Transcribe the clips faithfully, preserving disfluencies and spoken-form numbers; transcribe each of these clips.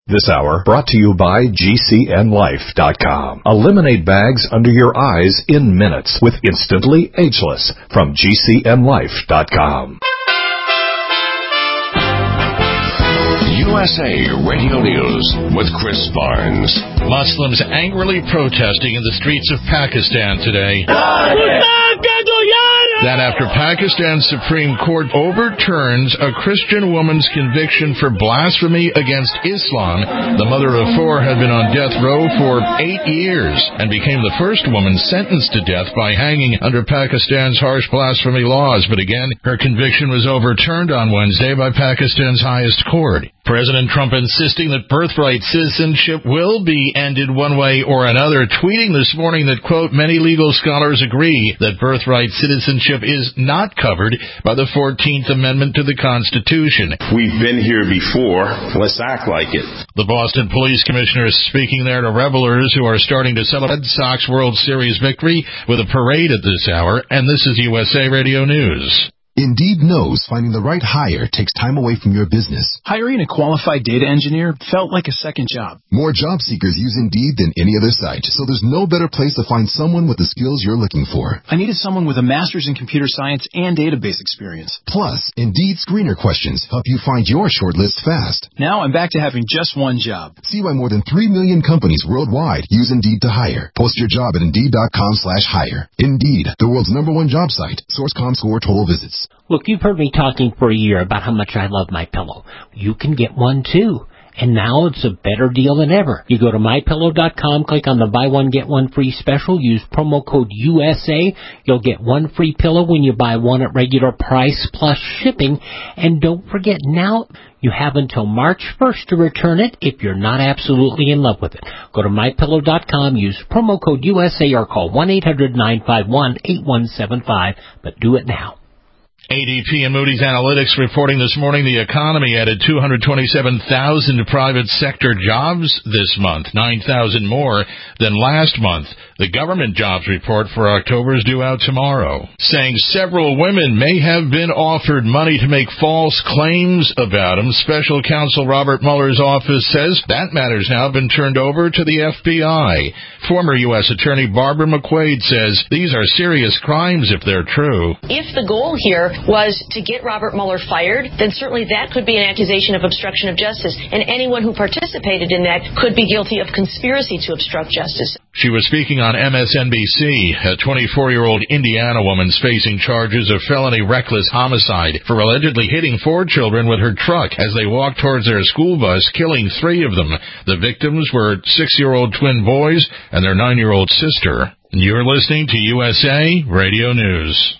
This hour brought to you by G C N Life dot com. Eliminate bags under your eyes in minutes with Instantly Ageless from G C N Life dot com. U S A Radio News with Chris Barnes. Muslims angrily protesting in the streets of Pakistan today. That after Pakistan's Supreme Court overturns a Christian woman's conviction for blasphemy against Islam, the mother of four had been on death row for eight years and became the first woman sentenced to death by hanging under Pakistan's harsh blasphemy laws. But again, her conviction was overturned on Wednesday by Pakistan's highest court. President Trump insisting that birthright citizenship will be ended one way or another, tweeting this morning that, quote, many legal scholars agree that birthright citizenship is not covered by the fourteenth Amendment to the Constitution. We've been here before. Let's act like it. The Boston Police Commissioner is speaking there to revelers who are starting to celebrate Red Sox World Series victory with a parade at this hour, and this is U S A Radio News. Indeed knows finding the right hire takes time away from your business. Hiring a qualified data engineer felt like a second job. More job seekers use Indeed than any other site, so there's no better place to find someone with the skills you're looking for. I needed someone with a master's in computer science and database experience. Plus, Indeed screener questions help you find your shortlist fast. Now I'm back to having just one job. See why more than three million companies worldwide use Indeed to hire. Post your job at Indeed.com slash hire. Indeed, the world's number one job site. Source dot com score total visits. Look, you've heard me talking for a year about how much I love MyPillow. You can get one, too. And now it's a better deal than ever. You go to My Pillow dot com, click on the buy one, get one free special, use promo code U S A. You'll get one free pillow when you buy one at regular price plus shipping. And don't forget, now you have until March first to return it if you're not absolutely in love with it. Go to My Pillow dot com, use promo code U S A, or call one eight hundred nine five one eight one seven five. But do it now. A D P and Moody's Analytics reporting this morning the economy added two hundred twenty-seven thousand private sector jobs this month, nine thousand more than last month. The government jobs report for October is due out tomorrow, saying several women may have been offered money to make false claims about them. Special counsel Robert Mueller's office says that matter's now been turned over to the F B I. Former U S Attorney Barbara McQuaid says these are serious crimes if they're true. If the goal here was to get Robert Mueller fired, then certainly that could be an accusation of obstruction of justice, and anyone who participated in that could be guilty of conspiracy to obstruct justice. She was speaking on M S N B C. A twenty-four-year-old Indiana woman's facing charges of felony reckless homicide for allegedly hitting four children with her truck as they walked towards their school bus, killing three of them. The victims were six-year-old twin boys and their nine-year-old sister. You're listening to U S A Radio News.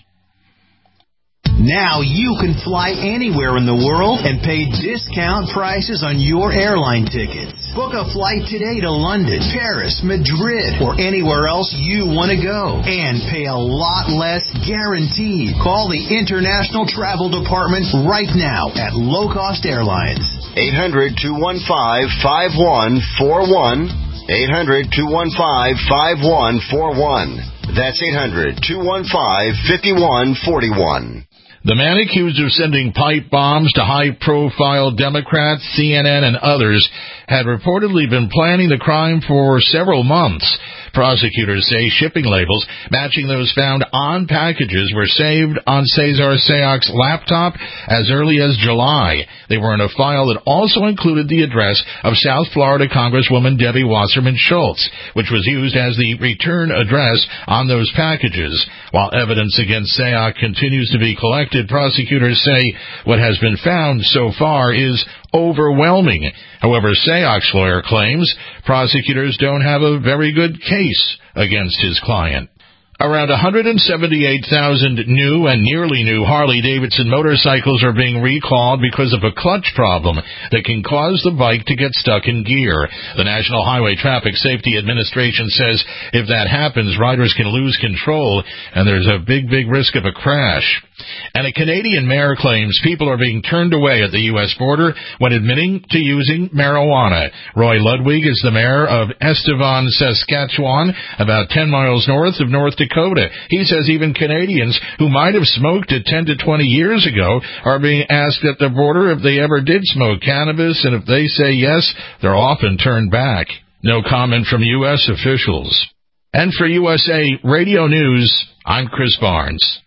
Now you can fly anywhere in the world and pay discount prices on your airline tickets. Book a flight today to London, Paris, Madrid, or anywhere else you want to go, and pay a lot less guaranteed. Call the International Travel Department right now at Low Cost Airlines. eight hundred, two one five, five one four one. eight hundred, two one five, five one four one. That's eight hundred, two one five, five one four one. The man accused of sending pipe bombs to high-profile Democrats, C N N, and others had reportedly been planning the crime for several months. Prosecutors say shipping labels matching those found on packages were saved on Cesar Sayoc's laptop as early as July. They were in a file that also included the address of South Florida Congresswoman Debbie Wasserman Schultz, which was used as the return address on those packages. While evidence against Sayoc continues to be collected, prosecutors say what has been found so far is overwhelming. However, Sayoc's lawyer claims prosecutors don't have a very good case against his client. Around one hundred seventy-eight thousand new and nearly new Harley-Davidson motorcycles are being recalled because of a clutch problem that can cause the bike to get stuck in gear. The National Highway Traffic Safety Administration says if that happens, riders can lose control and there's a big, big risk of a crash. And a Canadian mayor claims people are being turned away at the U S border when admitting to using marijuana. Roy Ludwig is the mayor of Estevan, Saskatchewan, about ten miles north of North Dakota. He says even Canadians who might have smoked it ten to twenty years ago are being asked at the border if they ever did smoke cannabis, and if they say yes, they're often turned back. No comment from U S officials. And for U S A Radio News, I'm Chris Barnes.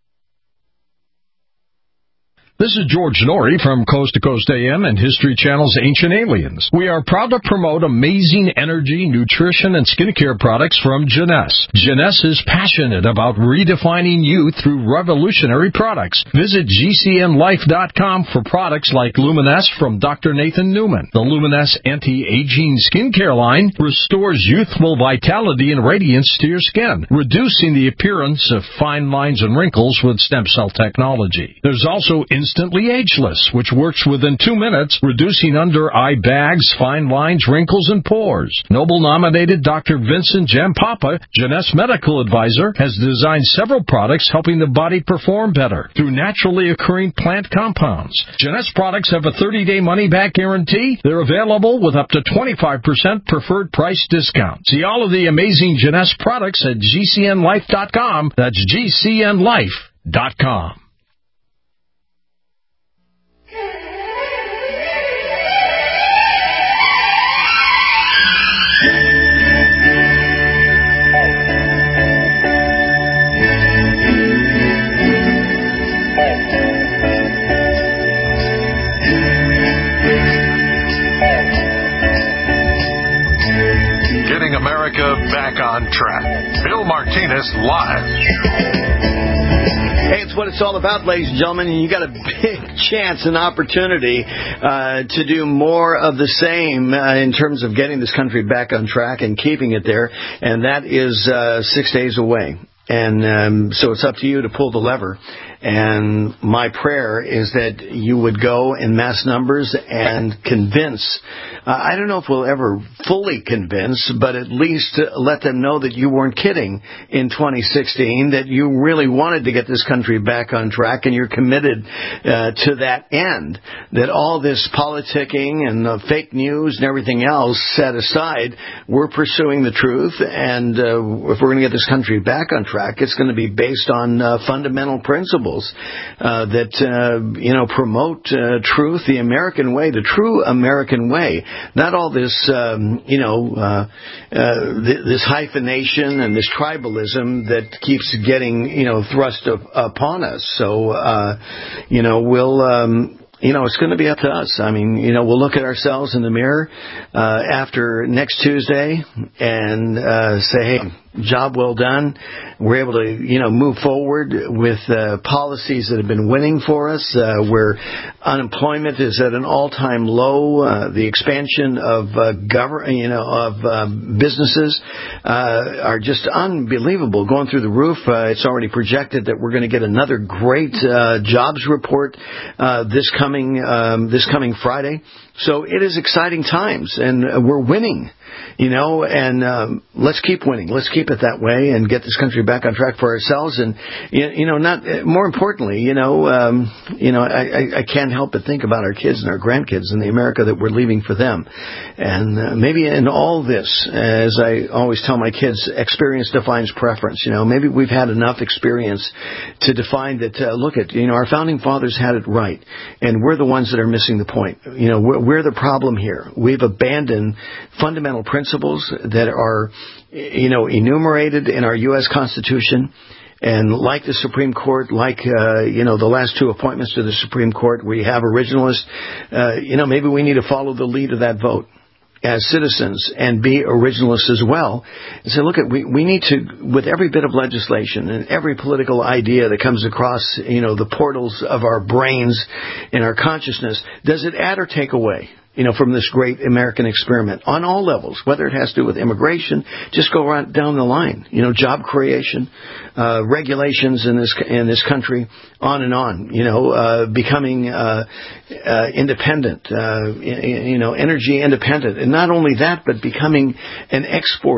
This is George Norrie from Coast to Coast A M and History Channel's Ancient Aliens. We are proud to promote amazing energy, nutrition, and skincare products from Jeunesse. Jeunesse is passionate about redefining youth through revolutionary products. Visit G C N life dot com for products like Luminesce from Doctor Nathan Newman. The Luminesce Anti-Aging Skincare line restores youthful vitality and radiance to your skin, reducing the appearance of fine lines and wrinkles with stem cell technology. There's also Instantly Ageless, which works within two minutes, reducing under-eye bags, fine lines, wrinkles, and pores. Nobel-nominated Doctor Vincent Jampapa, Jeunesse medical advisor, has designed several products helping the body perform better through naturally occurring plant compounds. Jeunesse products have a thirty-day money-back guarantee. They're available with up to twenty-five percent preferred price discount. See all of the amazing Jeunesse products at G C N life dot com. That's G C N life dot com. America back on track. Bill Martinez live. Hey, it's what it's all about, ladies and gentlemen, and you got a big chance and opportunity uh, to do more of the same uh, in terms of getting this country back on track and keeping it there, and that is uh, six days away. And um, so it's up to you to pull the lever. And my prayer is that you would go in mass numbers and convince. Uh, I don't know if we'll ever fully convince, but at least let them know that you weren't kidding in twenty sixteen, that you really wanted to get this country back on track, and you're committed uh, to that end, that all this politicking and uh, fake news and everything else set aside, we're pursuing the truth, and uh, if we're going to get this country back on track, it's going to be based on uh, fundamental principles. Uh, that, uh, you know, promote uh, truth, the American way, the true American way. Not all this, um, you know, uh, uh, th- this hyphenation and this tribalism that keeps getting, you know, thrust up- upon us. So, uh, you know, we'll... Um, You know, it's going to be up to us. I mean, you know, we'll look at ourselves in the mirror uh, after next Tuesday and uh, say, hey, job well done. We're able to, you know, move forward with uh, policies that have been winning for us, uh, where unemployment is at an all-time low. Uh, the expansion of uh, government, you know, of uh, businesses uh, are just unbelievable, going through the roof. Uh, it's already projected that we're going to get another great uh, jobs report uh, this coming um, this coming Friday. So it is exciting times, and uh, we're winning, you know, and um, let's keep winning. Let's keep it that way and get this country back on track for ourselves. And, you know, not more importantly, you know, um, you know, I, I can't help but think about our kids and our grandkids and the America that we're leaving for them. And uh, maybe in all this, as I always tell my kids, experience defines preference. You know, maybe we've had enough experience to define that, uh, look at, you know, our founding fathers had it right, and we're the ones that are missing the point. You know, we're We're the problem here. We've abandoned fundamental principles that are, you know, enumerated in our U S Constitution. And like the Supreme Court, like, uh, you know, the last two appointments to the Supreme Court, we have originalists. Uh, you know, maybe we need to follow the lead of that vote as citizens and be originalists as well. And say, look, at we, we need to, with every bit of legislation and every political idea that comes across, you know, the portals of our brains and our consciousness, does it add or take away? You know, from this great American experiment on all levels, whether it has to do with immigration, just go right down the line. You know, job creation, uh, regulations in this in this country, on and on. You know, uh, becoming uh, uh, independent, uh, you know, energy independent, and not only that, but becoming an exporter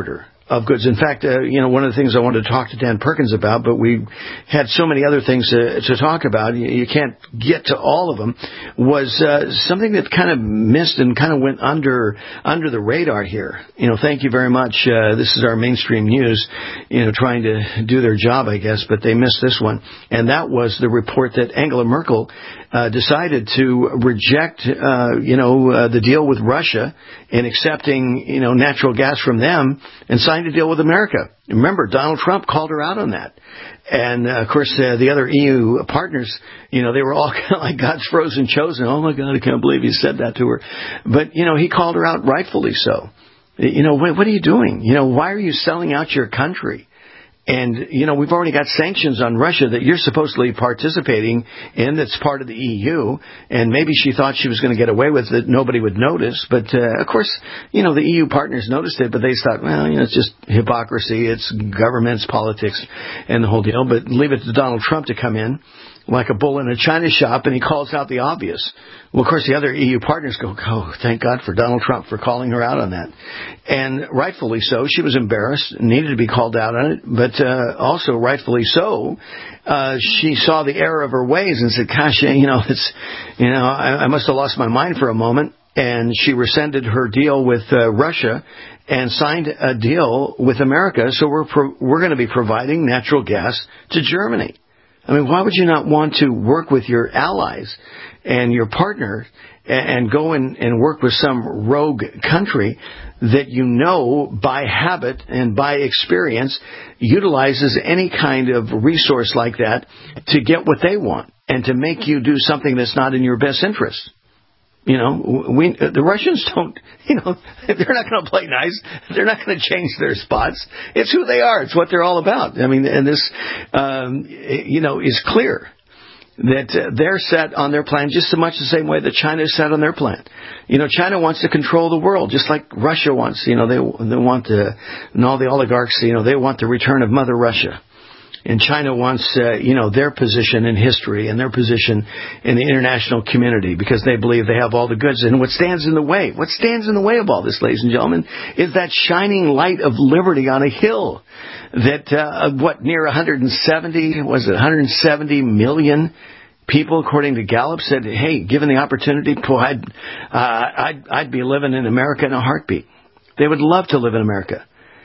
of goods. In fact, uh, you know, one of the things I wanted to talk to Dan Perkins about, but we had so many other things to, to talk about, you, you can't get to all of them, was uh, something that kind of missed and kind of went under under the radar here. You know, thank you very much. Uh, this is our mainstream news, you know, trying to do their job, I guess, but they missed this one. And that was the report that Angela Merkel uh, decided to reject, uh, you know, uh, the deal with Russia in accepting, you know, natural gas from them and signed a deal with America. Remember, Donald Trump called her out on that. And, uh, of course, uh, the other E U partners, you know, they were all kind of like God's frozen chosen. Oh, my God, I can't believe he said that to her. But, you know, he called her out rightfully so. You know, what, what are you doing? You know, why are you selling out your country? And, you know, we've already got sanctions on Russia that you're supposedly participating in that's part of the E U. And maybe she thought she was going to get away with it. Nobody would notice. But, uh, of course, you know, the E U partners noticed it, but they thought, well, you know, it's just hypocrisy. It's governments, politics, and the whole deal. But leave it to Donald Trump to come in like a bull in a china shop, and he calls out the obvious. Well, of course, the other E U partners go, oh, thank God for Donald Trump for calling her out on that. And rightfully so. She was embarrassed, needed to be called out on it, but uh, also rightfully so. Uh, she saw the error of her ways and said, gosh, you know, it's, you know, I, I must have lost my mind for a moment. And she rescinded her deal with uh, Russia and signed a deal with America. So we're pro- we're going to be providing natural gas to Germany. I mean, why would you not want to work with your allies and your partner and go in and work with some rogue country that you know by habit and by experience utilizes any kind of resource like that to get what they want and to make you do something that's not in your best interest? You know, we, the Russians don't, you know, they're not going to play nice. They're not going to change their spots. It's who they are. It's what they're all about. I mean, and this, um, you know, is clear that uh, they're set on their plan just so much the same way that China is set on their plan. You know, China wants to control the world just like Russia wants. You know, they, they want the, and all the oligarchs, you know, they want the return of Mother Russia. And China wants, uh, you know, their position in history and their position in the international community because they believe they have all the goods. And what stands in the way, what stands in the way of all this, ladies and gentlemen, is that shining light of liberty on a hill that, uh, what, near one hundred seventy, was it one hundred seventy million people, according to Gallup, said, hey, given the opportunity, boy, I'd, uh, I'd, I'd be living in America in a heartbeat. They would love to live in America.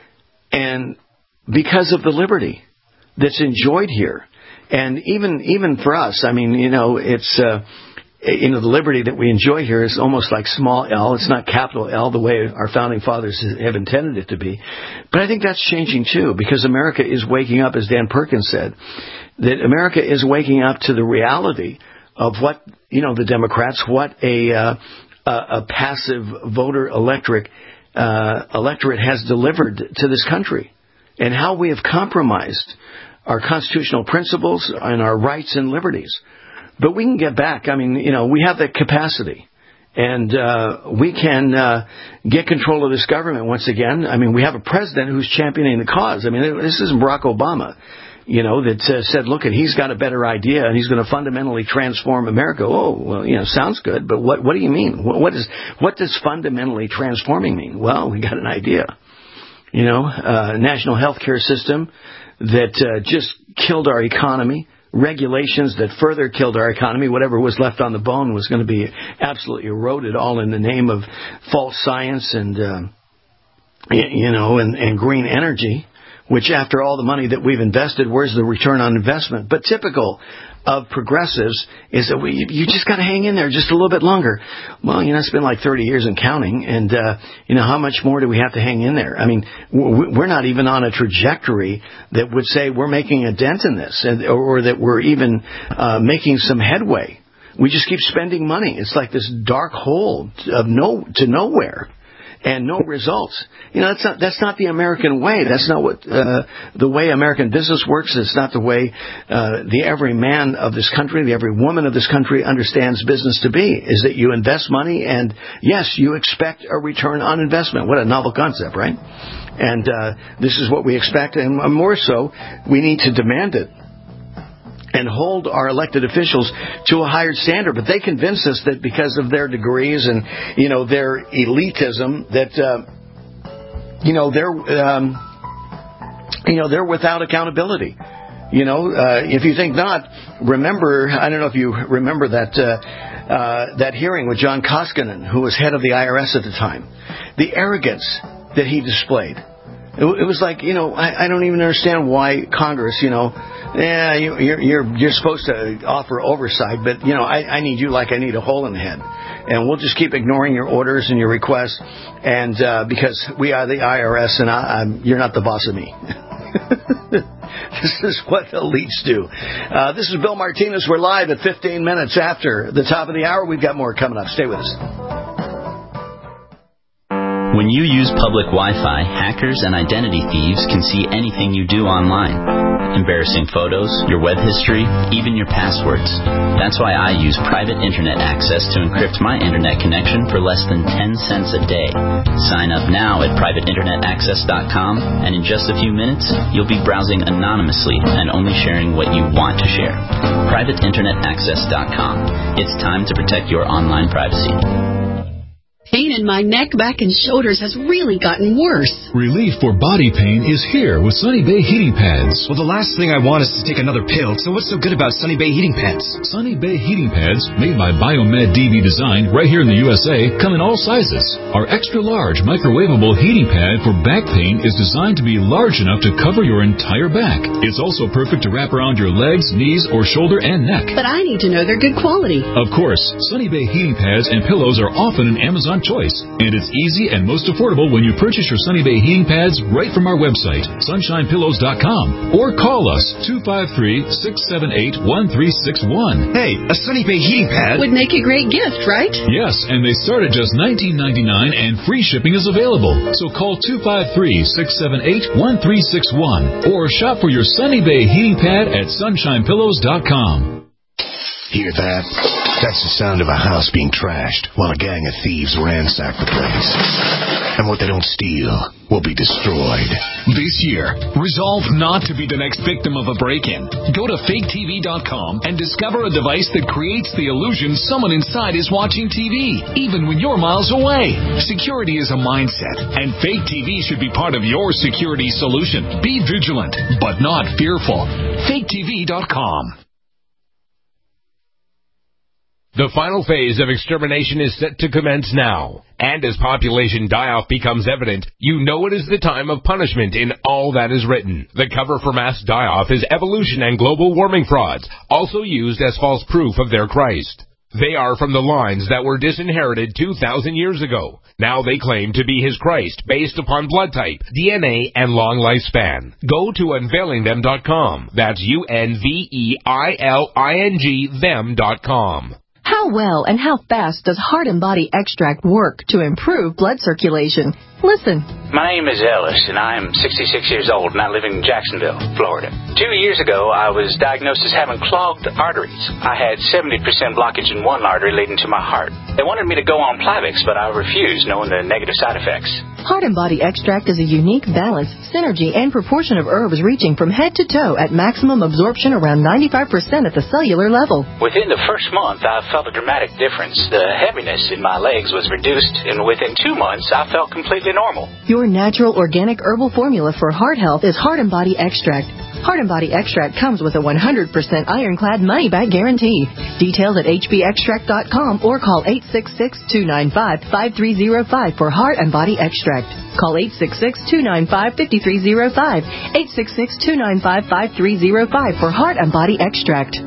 And because of the liberty that's enjoyed here. And even even for us, I mean, you know, it's, uh, you know, the liberty that we enjoy here is almost like small L. It's not capital L the way our founding fathers have intended it to be. But I think that's changing, too, because America is waking up, as Dan Perkins said, that America is waking up to the reality of what, you know, the Democrats, what a, uh, a, a passive voter electric, uh, electorate has delivered to this country and how we have compromised our constitutional principles and our rights and liberties. But we can get back. I mean, you know, we have that capacity. And uh, we can uh, get control of this government once again. I mean, we have a president who's championing the cause. I mean, this isn't Barack Obama, you know, that uh, said, look, he's got a better idea and he's going to fundamentally transform America. Oh, well, you know, sounds good. But what, what do you mean? What, what, is, what does fundamentally transforming mean? Well, we got an idea. You know, uh, national health care system that uh, just killed our economy, regulations that further killed our economy. Whatever was left on the bone was going to be absolutely eroded, all in the name of false science and, uh, you know, and, and green energy, which after all the money that we've invested, where's the return on investment? But typical of progressives is that we, you just got to hang in there just a little bit longer. Well, you know, it's been like thirty years and counting. And, uh, you know, how much more do we have to hang in there? I mean, we're not even on a trajectory that would say we're making a dent in this and, or that we're even uh, making some headway. We just keep spending money. It's like this dark hole of no to nowhere. And no results. You know, that's not that's not the American way. That's not what uh, the way American business works. It's not the way uh, the every man of this country, the every woman of this country understands business to be. Is that you invest money and yes, you expect a return on investment. What a novel concept, right? And uh, this is what we expect, and more so, we need to demand it and hold our elected officials to a higher standard. But they convince us that because of their degrees and, you know, their elitism, that, uh, you know, they're, um, you know, they're without accountability. You know, uh, if you think not, remember, I don't know if you remember that uh, uh, that hearing with John Koskinen, who was head of the I R S at the time. The arrogance that he displayed. It, it was like, you know, I, I don't even understand why Congress, you know, yeah, you, you're, you're you're supposed to offer oversight, but, you know, I, I need you like I need a hole in the head. And we'll just keep ignoring your orders and your requests, and uh, because we are the I R S and I, I'm, you're not the boss of me. This is what elites do. Uh, this is Bill Martinez. We're live at fifteen minutes after the top of the hour. We've got more coming up. Stay with us. When you use public Wi-Fi, hackers and identity thieves can see anything you do online. Embarrassing photos, your web history, even your passwords. That's why I use private internet access to encrypt my internet connection for less than ten cents a day. Sign up now at private internet access dot com, and in just a few minutes, you'll be browsing anonymously and only sharing what you want to share. private internet access dot com. It's time to protect your online privacy. Pain in my neck, back, and shoulders has really gotten worse. Relief for body pain is here with Sunny Bay Heating Pads. Well, the last thing I want is to take another pill, so what's so good about Sunny Bay Heating Pads? Sunny Bay Heating Pads, made by Biomed D B Design right here in the U S A, come in all sizes. Our extra-large microwavable heating pad for back pain is designed to be large enough to cover your entire back. It's also perfect to wrap around your legs, knees, or shoulder and neck. But I need to know they're good quality. Of course, Sunny Bay Heating Pads and pillows are often an Amazon choice, and it's easy and most affordable when you purchase your Sunny Bay heating pads right from our website, sunshine pillows dot com, or call us two five three, six seven eight, one three six one. Hey, a Sunny Bay heating pad would make a great gift, right? Yes, and they start at just nineteen ninety-nine, and free shipping is available. So call two five three, six seven eight, one three six one, or shop for your Sunny Bay heating pad at sunshine pillows dot com. Hear that? That's the sound of a house being trashed while a gang of thieves ransack the place. And what they don't steal will be destroyed. This year, resolve not to be the next victim of a break-in. Go to fake T V dot com and discover a device that creates the illusion someone inside is watching T V, even when you're miles away. Security is a mindset, and Fake T V should be part of your security solution. Be vigilant, but not fearful. fake T V dot com. The final phase of extermination is set to commence now. And as population die-off becomes evident, you know it is the time of punishment in all that is written. The cover for mass die-off is evolution and global warming frauds, also used as false proof of their Christ. They are from the lines that were disinherited two thousand years ago. Now they claim to be his Christ based upon blood type, D N A, and long lifespan. Go to unveiling them dot com. That's U N V E I L I N G them dot com. How well and how fast does Heart and Body Extract work to improve blood circulation? Listen. My name is Ellis, and I am sixty-six years old, and I live in Jacksonville, Florida. Two years ago, I was diagnosed as having clogged arteries. I had seventy percent blockage in one artery leading to my heart. They wanted me to go on Plavix, but I refused, knowing the negative side effects. Heart and Body Extract is a unique balance, synergy, and proportion of herbs reaching from head to toe at maximum absorption around ninety-five percent at the cellular level. Within the first month, I felt a dramatic difference. The heaviness in my legs was reduced, and within two months, I felt completely normal. Your natural organic herbal formula for heart health is Heart and Body Extract. Heart and Body Extract comes with a one hundred percent ironclad money-back guarantee. Details at H B extract dot com or call eight six six, two nine five, five three zero five for Heart and Body Extract. Call eight six six, two nine five, five three zero five, eight six six, two nine five, five three zero five for Heart and Body Extract.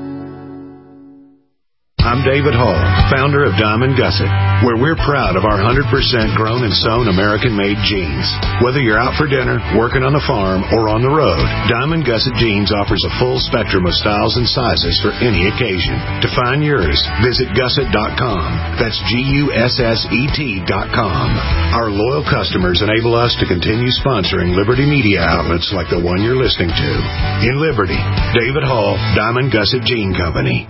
I'm David Hall, founder of Diamond Gusset, where we're proud of our one hundred percent grown and sewn American-made jeans. Whether you're out for dinner, working on a farm, or on the road, Diamond Gusset Jeans offers a full spectrum of styles and sizes for any occasion. To find yours, visit gusset dot com. That's G U S S E T dot com. Our loyal customers enable us to continue sponsoring Liberty media outlets like the one you're listening to. In Liberty, David Hall, Diamond Gusset Jean Company.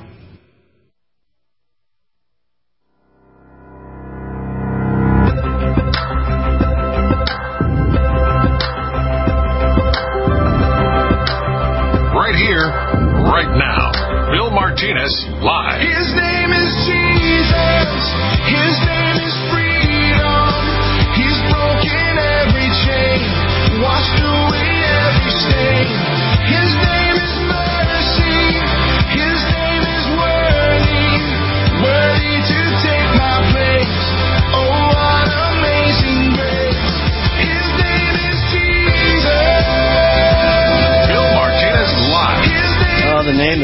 Live. His name is Jesus. His name is freedom. He's broken every chain, washed away every stain.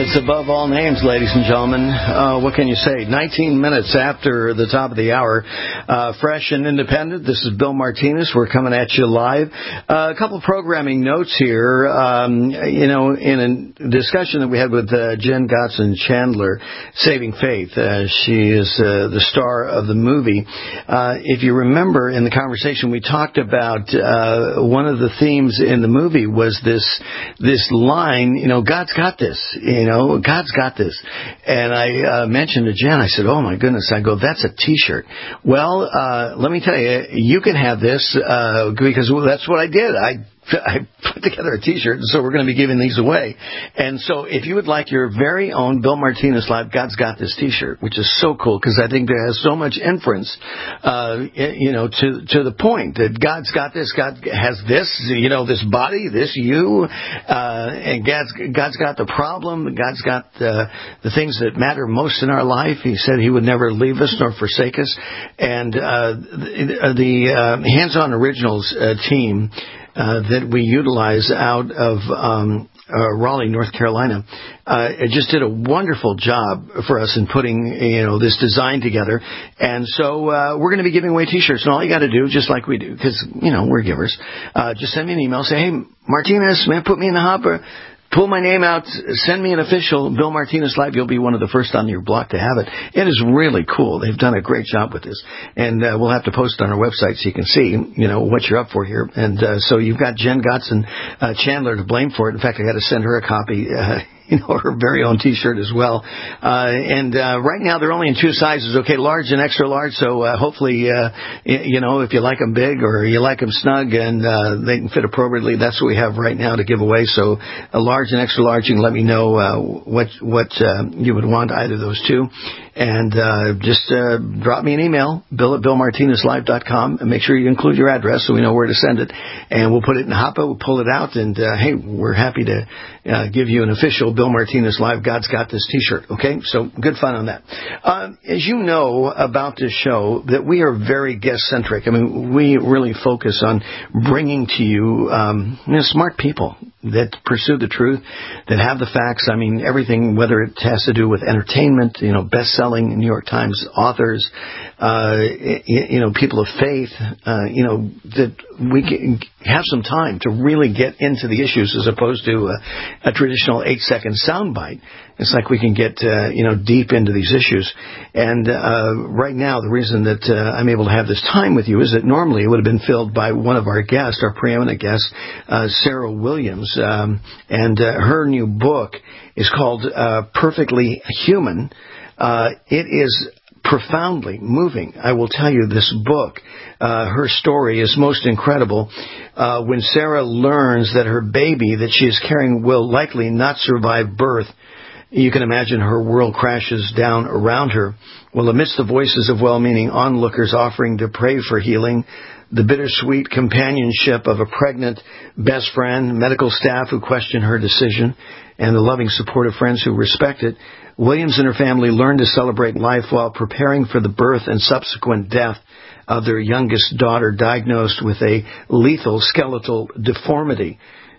It's above all names, ladies and gentlemen. Uh, what can you say? nineteen minutes after the top of the hour. Uh, fresh and independent. This is Bill Martinez. We're coming at you live. Uh, a couple programming notes here. Um, you know, in a discussion that we had with uh, Jen Gotzon Chandler, Saving Faith. Uh, she is uh, the star of the movie. Uh, if you remember in the conversation, we talked about uh, one of the themes in the movie was this this line, you know, God's got this. You know, God's got this. And I uh, mentioned to Jen, I said, oh, my goodness. I go, that's a T-shirt. Well, uh, let me tell you, you can have this uh, because well, that's what I did. I I put together a T-shirt, and so we're going to be giving these away. And so if you would like your very own Bill Martinez Live, God's Got This T-shirt, which is so cool because I think there has so much inference, uh, you know, to to the point that God's got this, God has this, you know, this body, this you, uh, and God's, God's got the problem, God's got uh, the things that matter most in our life. He said He would never leave us nor forsake us. And uh, the, the uh, Hands-On Originals uh, team Uh, that we utilize out of um, uh, Raleigh, North Carolina, uh, it just did a wonderful job for us in putting, you know, this design together. And so uh, we're going to be giving away T-shirts. And all you got to do, just like we do, because, you know, we're givers, uh, just send me an email. Say, hey, Martinez, man, put me in the hopper. Pull my name out, send me an official Bill Martinez Live. You'll be one of the first on your block to have it. It is really cool. They've done a great job with this. And uh, we'll have to post it on our website so you can see, you know, what you're up for here. And uh, so you've got Jen Gotzon uh, Chandler to blame for it. In fact, I got to send her a copy, uh, you know, her very own T-shirt as well. Uh, and uh, right now they're only in two sizes, okay, large and extra large. So uh, hopefully, uh, you know, if you like them big or you like them snug and uh, they can fit appropriately, that's what we have right now to give away. So a large and extra large, you can let me know uh, what what uh, you would want, either of those two. And uh, just uh, drop me an email, bill at bill martinez live dot com, and make sure you include your address so we know where to send it. And we'll put it in Hoppa, we'll pull it out, and, uh, hey, we're happy to uh, give you an official Bill Martinez Live, God's Got This T-shirt, okay? So good fun on that. Uh, as you know about this show, that we are very guest-centric. I mean, we really focus on bringing to you, um, you know, smart people that pursue the truth, that have the facts. I mean, everything, whether it has to do with entertainment, you know, best-selling New York Times authors, uh, you know, people of faith, uh, you know, that we can have some time to really get into the issues as opposed to a, a traditional eight-second soundbite. It's like we can get, uh, you know, deep into these issues. And uh, right now, the reason that uh, I'm able to have this time with you is that normally it would have been filled by one of our guests, our preeminent guest, uh, Sarah Williams. Um, and uh, her new book is called uh, Perfectly Human. Uh, it is profoundly moving. I will tell you, this book, uh, her story is most incredible. Uh, when Sarah learns that her baby that she is carrying will likely not survive birth, you can imagine her world crashes down around her. Well, amidst the voices of well-meaning onlookers offering to pray for healing, the bittersweet companionship of a pregnant best friend, medical staff who question her decision, and the loving support of friends who respect it, Williams and her family learned to celebrate life while preparing for the birth and subsequent death of their youngest daughter, diagnosed with a lethal skeletal deformity.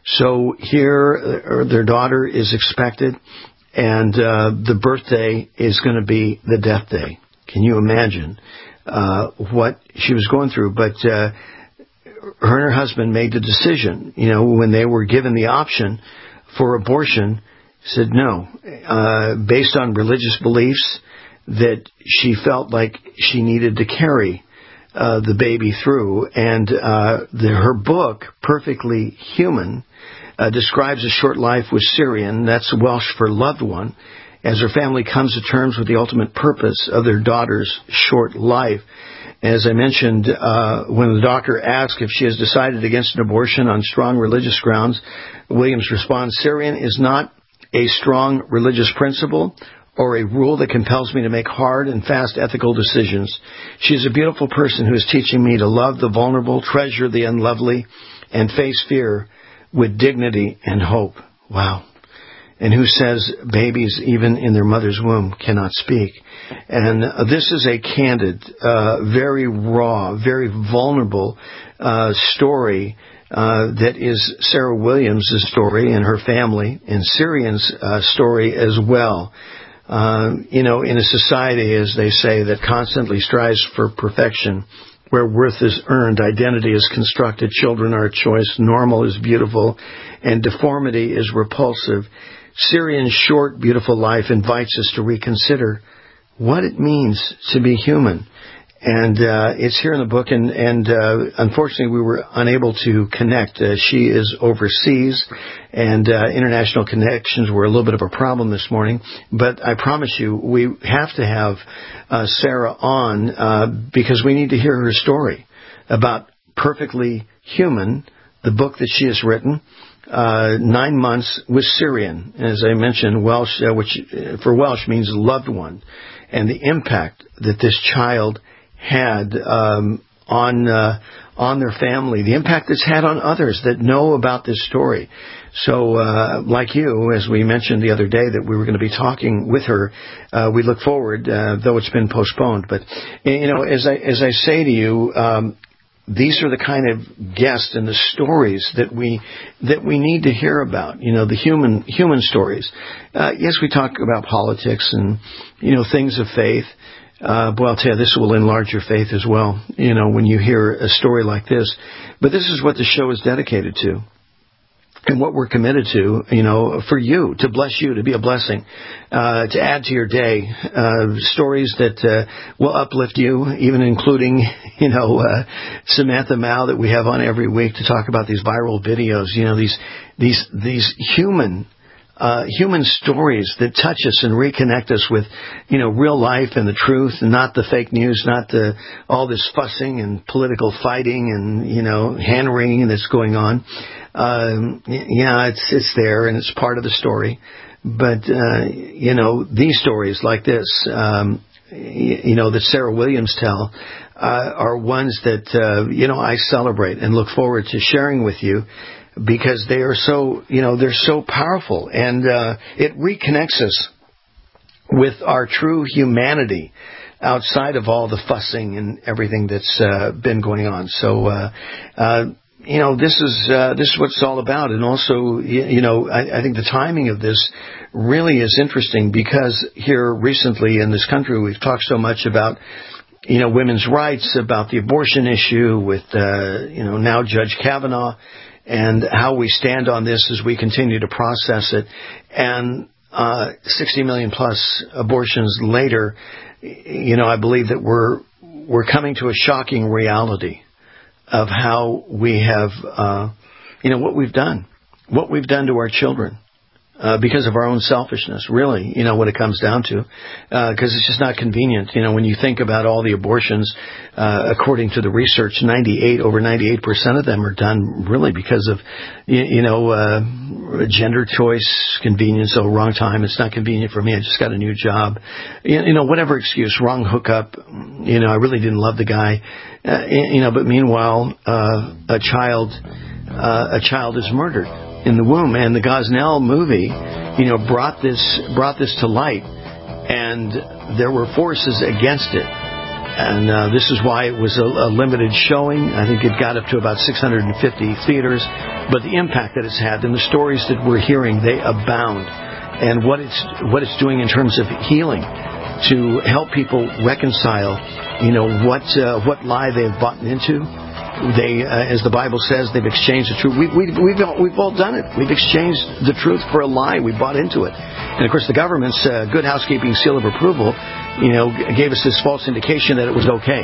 So here, uh, their daughter is expected, and uh, the birthday is going to be the death day. Can you imagine uh, what she was going through? But uh, her and her husband made the decision, you know, when they were given the option for abortion, said no, uh, based on religious beliefs, that she felt like she needed to carry uh, the baby through. And uh, the, her book, Perfectly Human, uh, describes a short life with Syrian, that's Welsh for loved one, as her family comes to terms with the ultimate purpose of their daughter's short life. As I mentioned, uh, when the doctor asks if she has decided against an abortion on strong religious grounds, Williams responds, Syrian is not a strong religious principle or a rule that compels me to make hard and fast ethical decisions. She is a beautiful person who is teaching me to love the vulnerable, treasure the unlovely, and face fear with dignity and hope. Wow. And who says babies, even in their mother's womb, cannot speak. And uh, this is a candid, uh, very raw, very vulnerable uh, story uh, that is Sarah Williams' story and her family, and Syrian's uh, story as well. Uh, you know, in a society, as they say, that constantly strives for perfection, where worth is earned, identity is constructed, children are a choice, normal is beautiful, and deformity is repulsive, Syrian's short, beautiful life invites us to reconsider what it means to be human. And uh, it's here in the book, and, and uh, unfortunately we were unable to connect. Uh, she is overseas, and uh, international connections were a little bit of a problem this morning. But I promise you, we have to have uh, Sarah on uh, because we need to hear her story about Perfectly Human, the book that she has written. Uh, nine months with Syrian, as I mentioned, Welsh, uh, which uh, for Welsh means loved one, and the impact that this child had um, on uh, on their family, the impact it's had on others that know about this story. So, uh, like you, as we mentioned the other day that we were going to be talking with her, uh, we look forward, uh, though it's been postponed. But you know, as I as I say to you. Um, These are the kind of guests and the stories that we that we need to hear about. You know, the human human stories. Uh, yes, we talk about politics and you know things of faith. Uh, boy, I'll tell you, this will enlarge your faith as well. You know, when you hear a story like this. But this is what the show is dedicated to. And what we're committed to, you know, for you, to bless you, to be a blessing, uh, to add to your day, uh, stories that, uh, will uplift you, even including, you know, uh, Samantha Mao that we have on every week to talk about these viral videos, you know, these, these, these human, uh, human stories that touch us and reconnect us with, you know, real life and the truth, and not the fake news, not the, all this fussing and political fighting and, you know, hand-wringing that's going on. Um, yeah, it's it's there and it's part of the story, but uh, you know these stories like this, um, you know that Sarah Williams tell, uh, are ones that uh, you know I celebrate and look forward to sharing with you because they are so you know they're so powerful, and uh, it reconnects us with our true humanity outside of all the fussing and everything that's uh, been going on. So. Uh, uh, You know, this is uh, this is what it's all about, and also, you, you know, I, I think the timing of this really is interesting because here recently in this country we've talked so much about, you know, women's rights, about the abortion issue with, uh, you know, now Judge Kavanaugh, and how we stand on this as we continue to process it, and uh, sixty million plus abortions later, you know, I believe that we're we're coming to a shocking reality of how we have, uh, you know, what we've done, what we've done to our children, uh, because of our own selfishness, really, you know, what it comes down to, because uh, it's just not convenient. You know, when you think about all the abortions, uh, according to the research, ninety-eight, over ninety-eight percent of them are done really because of, you, you know, uh, gender choice, convenience, oh, wrong time, it's not convenient for me, I just got a new job, you, you know, whatever excuse, wrong hookup, you know, I really didn't love the guy. Uh, you know, but meanwhile, uh, a child, uh, a child is murdered in the womb, and the Gosnell movie, you know, brought this brought this to light, and there were forces against it, and uh, this is why it was a, a limited showing. I think it got up to about six hundred fifty theaters, but the impact that it's had and the stories that we're hearing, they abound, and what it's what it's doing in terms of healing, to help people reconcile, you know, what uh, what lie they've bought into. They, uh, as the Bible says, they've exchanged the truth. We, we, we've all, we've all done it. We've exchanged the truth for a lie. We bought into it. And, of course, the government's uh, good housekeeping seal of approval, you know, gave us this false indication that it was okay.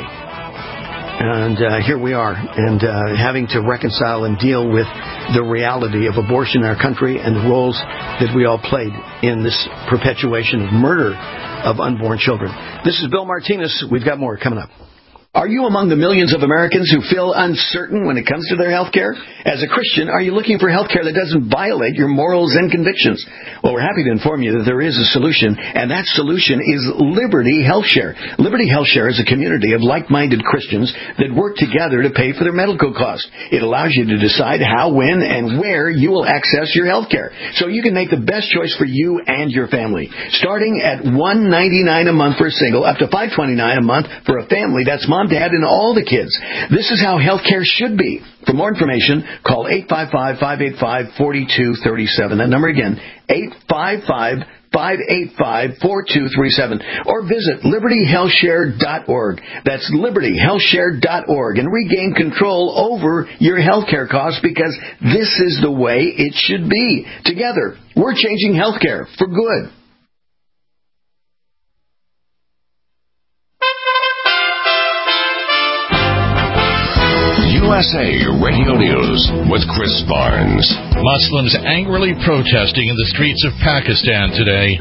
And uh, here we are, and uh, having to reconcile and deal with the reality of abortion in our country and the roles that we all played in this perpetuation of murder of unborn children. This is Bill Martinez. We've got more coming up. Are you among the millions of Americans who feel uncertain when it comes to their health care? As a Christian, are you looking for health care that doesn't violate your morals and convictions? Well, we're happy to inform you that there is a solution, and that solution is Liberty HealthShare. Liberty HealthShare is a community of like-minded Christians that work together to pay for their medical costs. It allows you to decide how, when, and where you will access your health care, so you can make the best choice for you and your family. Starting at one hundred ninety-nine dollars a month for a single, up to five hundred twenty-nine dollars a month for a family, that's monthly. mom, dad, and all the kids. This is how healthcare should be. For more information, call eight five five, five eight five, four two three seven. That number again, eight five five, five eight five, four two three seven. Or visit liberty health share dot org. That's liberty health share dot org. And regain control over your healthcare costs, because this is the way it should be. Together, we're changing healthcare for good. U S A Radio News with Chris Barnes. Muslims angrily protesting in the streets of Pakistan today.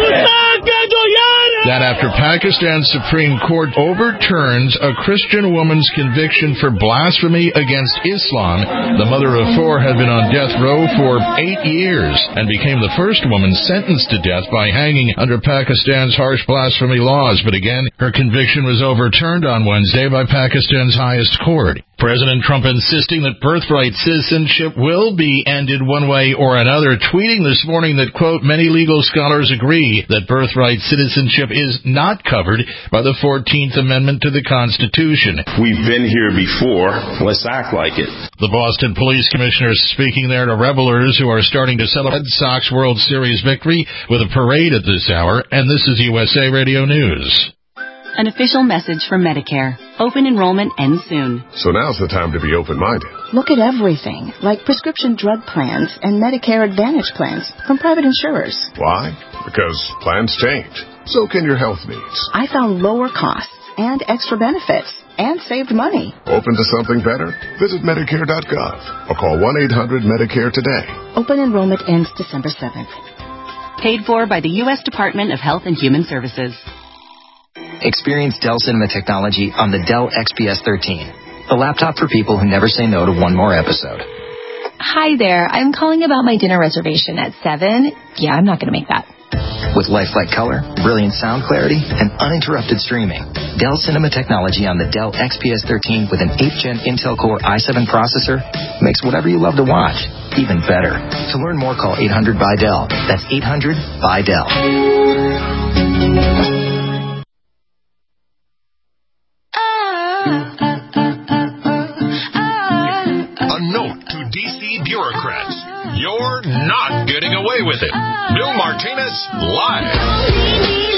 That after Pakistan's Supreme Court overturns a Christian woman's conviction for blasphemy against Islam, the mother of four had been on death row for eight years and became the first woman sentenced to death by hanging under Pakistan's harsh blasphemy laws. But again, her conviction was overturned on Wednesday by Pakistan's highest court. President Trump insisting that birthright citizenship will be ended one way or another, tweeting this morning that, quote, many legal scholars agree that birthright citizenship is not covered by the fourteenth Amendment to the Constitution. We've been here before. Let's act like it. The Boston Police Commissioner speaking there to revelers who are starting to celebrate Red Sox World Series victory with a parade at this hour, and this is U S A Radio News. An official message from Medicare. Open enrollment ends soon. So now's the time to be open-minded. Look at everything, like prescription drug plans and Medicare Advantage plans from private insurers. Why? Because plans change. So can your health needs. I found lower costs and extra benefits and saved money. Open to something better? Visit Medicare dot gov or call one eight hundred Medicare today. Open enrollment ends December seventh. Paid for by the U S Department of Health and Human Services. Experience Dell Cinema technology on the Dell X P S thirteen, the laptop for people who never say no to one more episode. Hi there. I'm calling about my dinner reservation at seven. Yeah, I'm not going to make that. With lifelike color, brilliant sound clarity, and uninterrupted streaming, Dell Cinema technology on the Dell X P S thirteen with an eighth gen Intel Core i seven processor makes whatever you love to watch even better. To learn more, call eight hundred B Y Dell. That's eight hundred B Y Dell. Bureaucrats, you're not getting away with it. Bill Martinez, live.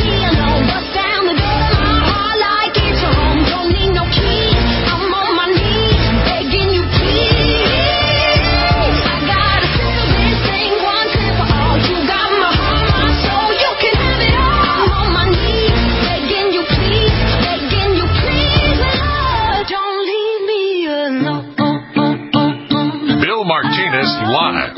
Live.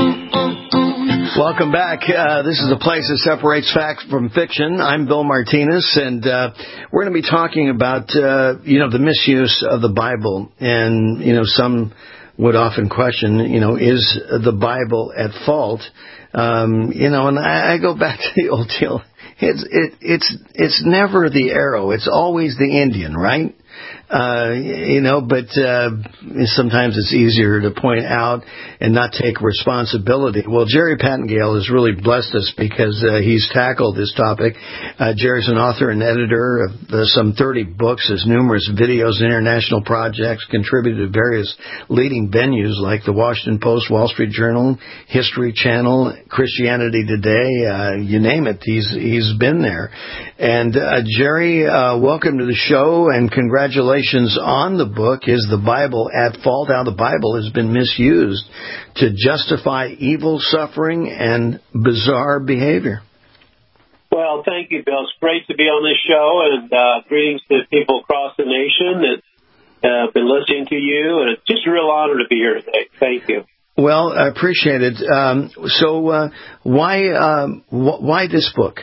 Welcome back. Uh, this is the place that separates fact from fiction. I'm Bill Martinez, and uh, we're going to be talking about, uh, you know, the misuse of the Bible. And, you know, some would often question, you know, is the Bible at fault? Um, you know, and I, I go back to the old deal. It's, it, it's, it's never the arrow. It's always the Indian, right? Uh, you know, but uh, sometimes it's easier to point out and not take responsibility. Well, Jerry Pattengale has really blessed us because uh, he's tackled this topic. Uh, Jerry's an author and editor of uh, some thirty books, has numerous videos, international projects, contributed to various leading venues like the Washington Post, Wall Street Journal, History Channel, Christianity Today, uh, you name it. He's he's been there. And uh, Jerry, uh, welcome to the show, and congratulations on the book, Is the Bible at Fault? How the Bible has been misused to justify evil, suffering, and bizarre behavior. Well, thank you, Bill. It's great to be on this show, and uh, greetings to people across the nation that have uh, been listening to you, and it's just a real honor to be here today. Thank you. Well, I appreciate it. Um, so uh, why um, wh- why this book?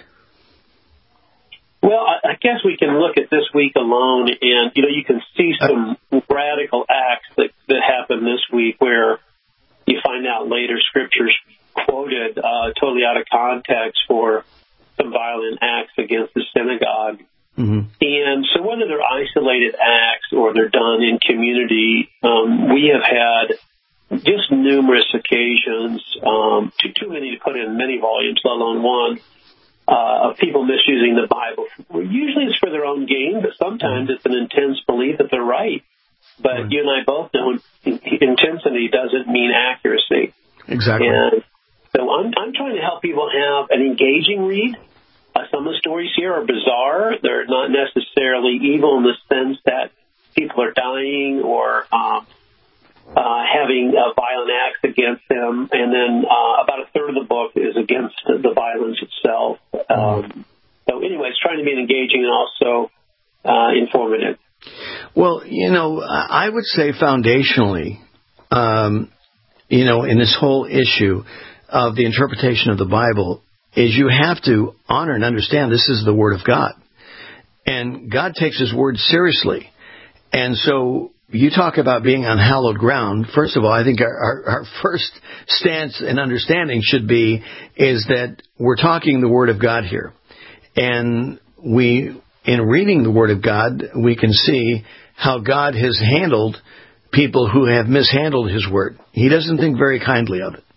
Well, I guess we can look at this week alone, and, you know, you can see some radical acts that, that happened this week where you find out later scriptures quoted uh, totally out of context for some violent acts against the synagogue. Mm-hmm. And so whether they're isolated acts or they're done in community, um, we have had just numerous occasions, um, too, too many to put in many volumes, let alone one, uh, of people misusing the Bible. Usually it's for their own gain, but sometimes it's an intense belief that they're right. But you and I both know intensity doesn't mean accuracy. Exactly. And so I'm, I'm trying to help people have an engaging read. Uh, some of the stories here are bizarre. They're not necessarily evil in the sense that people are dying or um, uh, having uh, violent acts against them. And then uh, about a third of the book is against the, the violence itself. Um, so anyway, it's trying to be engaging and also uh, informative. Well, you know, I would say foundationally, um, you know, in this whole issue of the interpretation of the Bible is you have to honor and understand this is the Word of God. And God takes His Word seriously. And so you talk about being on hallowed ground. First of all, I think our, our, our first stance and understanding should be is that we're talking the Word of God here. And we, in reading the Word of God, we can see how God has handled people who have mishandled His Word. He doesn't think very kindly of it.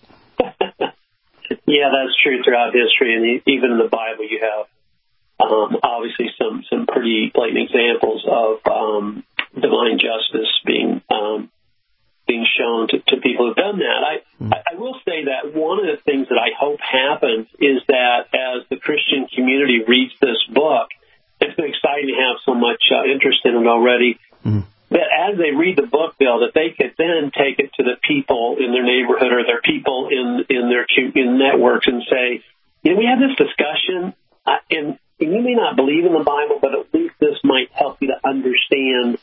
Yeah, that's true throughout history, and even in the Bible you have um, obviously some, some pretty blatant examples of um, divine justice being um, being shown to, to people who've done that. I, mm. I will say that one of the things that I hope happens is that as the Christian community reads this book, it's been exciting to have so much uh, interest in it already, mm. that as they read the book, Bill, that they could then take it to the people in their neighborhood or their people in, in their in networks and say, you know, we had this discussion, uh, and, and you may not believe in the Bible, but at least this might help you to understand,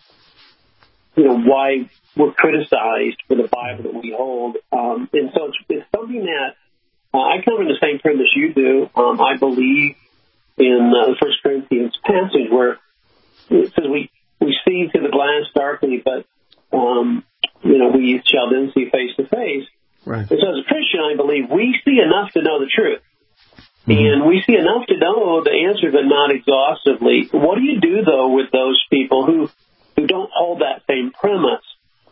you know, why we're criticized for the Bible that we hold. Um, and so it's, it's something that uh, I come in the same premise you do. Um, I believe in uh, the First Corinthians passage where it says we We see through the glass darkly, but, um, you know, we shall then see face to face. Right. And so as a Christian, I believe we see enough to know the truth. Mm-hmm. And we see enough to know the answer, but not exhaustively. What do you do, though, with those people who, who don't hold that same premise?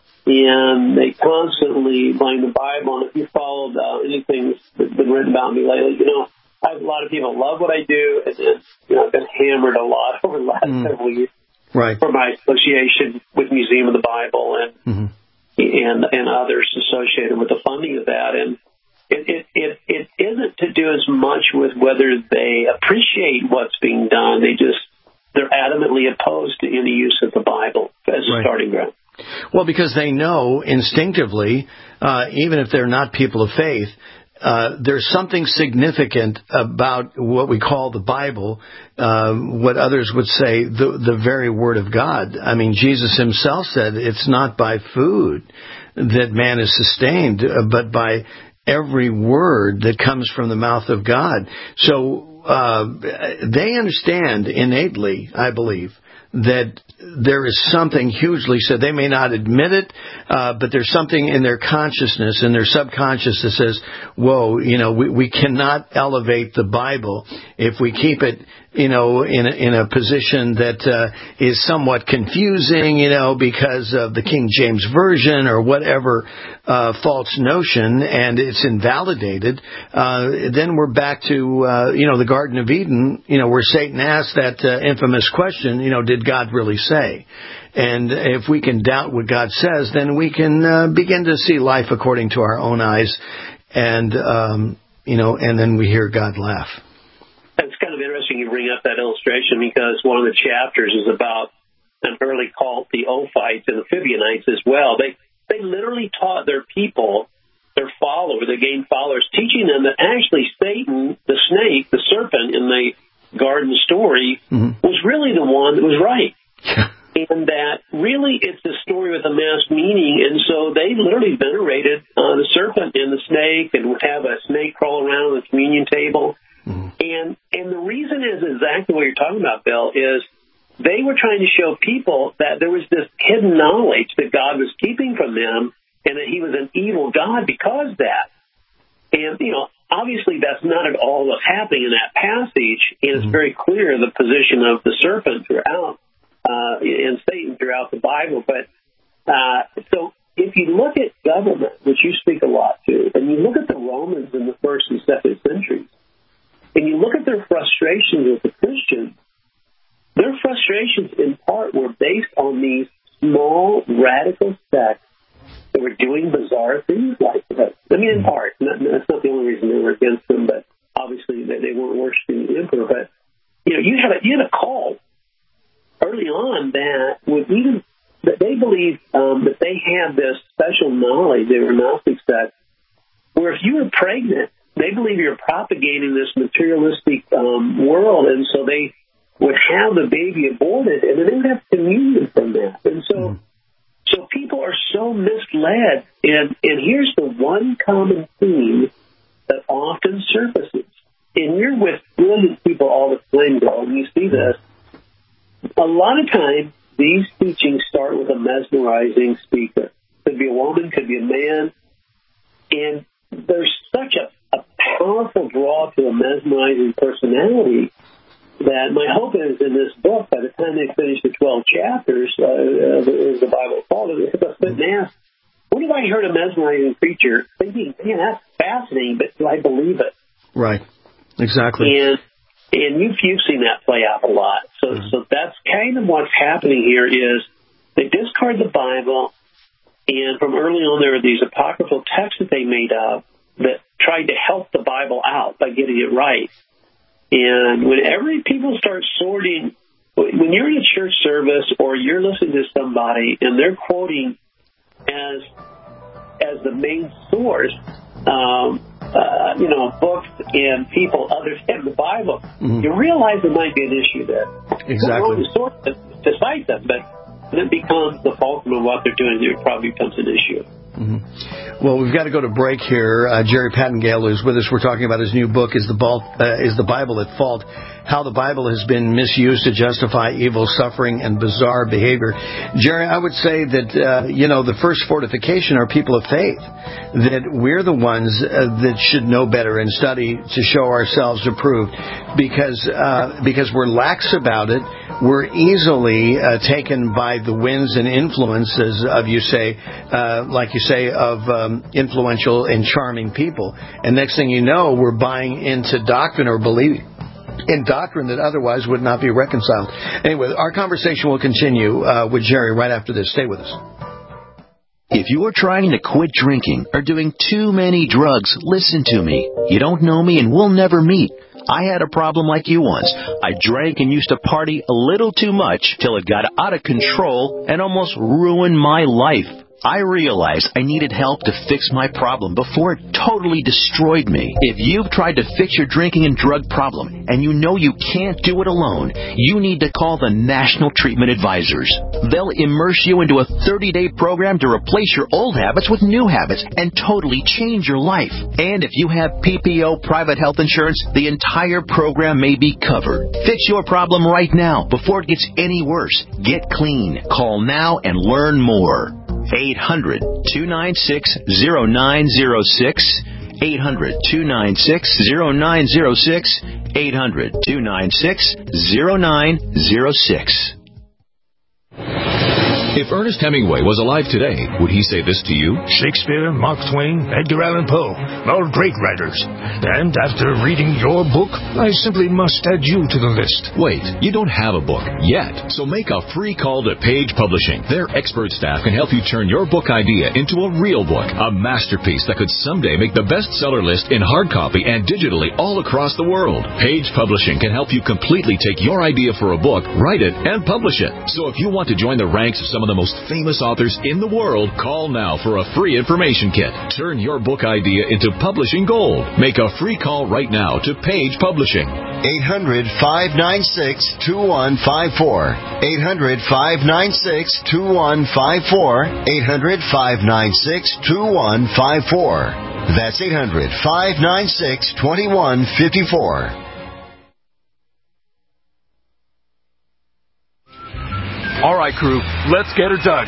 And they constantly blame the Bible. And if you followed uh, anything that's been written about me lately, you know, I have a lot of people love what I do. And, and you know, I've been hammered a lot over the last mm. several years. Right. For my association with Museum of the Bible and mm-hmm. and and others associated with the funding of that. And it, it, it, it isn't to do as much with whether they appreciate what's being done. They just, they're adamantly opposed to any use of the Bible as a right. starting ground. Well, because they know instinctively, uh, even if they're not people of faith, Uh, there's something significant about what we call the Bible, uh, what others would say, the, the very Word of God. I mean, Jesus Himself said it's not by food that man is sustained, uh, but by every word that comes from the mouth of God. So uh, they understand innately, I believe, that there is something hugely said. They may not admit it, uh, but there's something in their consciousness, in their subconscious that says, whoa, you know, we, we cannot elevate the Bible if we keep it, you know, in a, in a position that uh, is somewhat confusing, you know, because of the King James Version or whatever uh, false notion, and it's invalidated. Uh, then we're back to, uh, you know, the Garden of Eden, you know, where Satan asked that uh, infamous question, you know, did God really say? And if we can doubt what God says, then we can uh, begin to see life according to our own eyes, and um, you know, and then we hear God laugh. It's kind of interesting you bring up that illustration because one of the chapters is about an early cult, the Ophites and the Amphibianites as well. They they literally taught their people, their followers, they gained followers, teaching them that actually Satan, the snake, the serpent in the garden story, mm-hmm. was really the one that was right. And that really it's a story with a mass meaning. And so they literally venerated uh, the serpent and the snake and would have a snake crawl around on the communion table. Mm-hmm. And and the reason is exactly what you're talking about, Bill, is they were trying to show people that there was this hidden knowledge that God was keeping from them and that He was an evil God because of that. And, you know, obviously that's not at all what's happening in that passage, and it's very clear the position of the serpent throughout, uh, and Satan throughout the Bible. But uh, so if you look at government, which you speak a lot to, and you look at the Romans in the first and second centuries, and you look at their frustrations as a Christian, their frustrations in part were based on these small, radical sects that were doing bizarre things like that. I mean, in part. Not, that's not the only reason they were against them, but obviously they, they weren't worshiping the emperor. But, you know, you had a, you had a call early on that would even, that they believed um, that they had this special knowledge, they were Gnostic sects, where if you were pregnant, they believe you're propagating this materialistic um, world, and so they would have the baby aborted, and then they would have communion from that. And so mm-hmm. so people are so misled, and, and here's the one common theme that often surfaces. And you're with brilliant people all the time, Bill, and you see this. A lot of times, these teachings start with a mesmerizing speaker. Could be a woman, could be a man, and there's such a, a powerful draw to a mesmerizing personality that my hope is in this book, by the time they finish the twelve chapters, uh, as the Bible calls it, they'll sit and ask, what if I heard a mesmerizing preacher thinking, man, that's fascinating, but do I believe it? Right. Exactly. And and you've, you've seen that play out a lot. So, mm-hmm. so that's kind of what's happening here is they discard the Bible, and from early on there are these apocryphal texts that they made up that tried to help the Bible out by getting it right. And whenever people start sorting, when you're in a church service or you're listening to somebody and they're quoting as as the main source, um, uh, you know, books and people other than the Bible, mm-hmm. you realize there might be an issue there. Exactly. It's not the source to cite them, but when it becomes the fulcrum of what they're doing, it probably becomes an issue. Mm-hmm. Well, we've got to go to break here. Uh, Jerry Pattengale is with us. We're talking about his new book, Is the, Bal- uh, Is the Bible at Fault? How the Bible has been misused to justify evil, suffering, and bizarre behavior. Jerry, I would say that, uh, you know, the first fortification are people of faith, that we're the ones uh, that should know better and study to show ourselves approved, because, uh, because we're lax about it. We're easily uh, taken by the winds and influences of, you say, uh, like you say, of um, influential and charming people. And next thing you know, we're buying into doctrine or believing in doctrine that otherwise would not be reconciled. Anyway, our conversation will continue uh, with Jerry right after this. Stay with us. If you are trying to quit drinking or doing too many drugs, listen to me. You don't know me and we'll never meet. I had a problem like you once. I drank and used to party a little too much till it got out of control and almost ruined my life. I realized I needed help to fix my problem before it totally destroyed me. If you've tried to fix your drinking and drug problem and you know you can't do it alone, you need to call the National Treatment Advisors. They'll immerse you into a thirty-day program to replace your old habits with new habits and totally change your life. And if you have P P O private health insurance, the entire program may be covered. Fix your problem right now before it gets any worse. Get clean. Call now and learn more. eight hundred, two nine six, zero nine zero six, eight hundred, two nine six, zero nine zero six, eight hundred, two nine six, zero nine zero six. If Ernest Hemingway was alive today, would he say this to you? Shakespeare, Mark Twain, Edgar Allan Poe, all great writers. And after reading your book, I simply must add you to the list. Wait, you don't have a book yet. So make a free call to Page Publishing. Their expert staff can help you turn your book idea into a real book, a masterpiece that could someday make the bestseller list in hard copy and digitally all across the world. Page Publishing can help you completely take your idea for a book, write it, and publish it. So if you want to join the ranks of some of the most famous authors in the world, call now for a free information kit. Turn your book idea into publishing gold. Make a free call right now to Page Publishing. eight hundred, five nine six, two one five four. eight hundred, five nine six, two one five four. eight hundred, five nine six, two one five four. That's eight hundred, five nine six, two one five four. All right, crew, let's get her dug.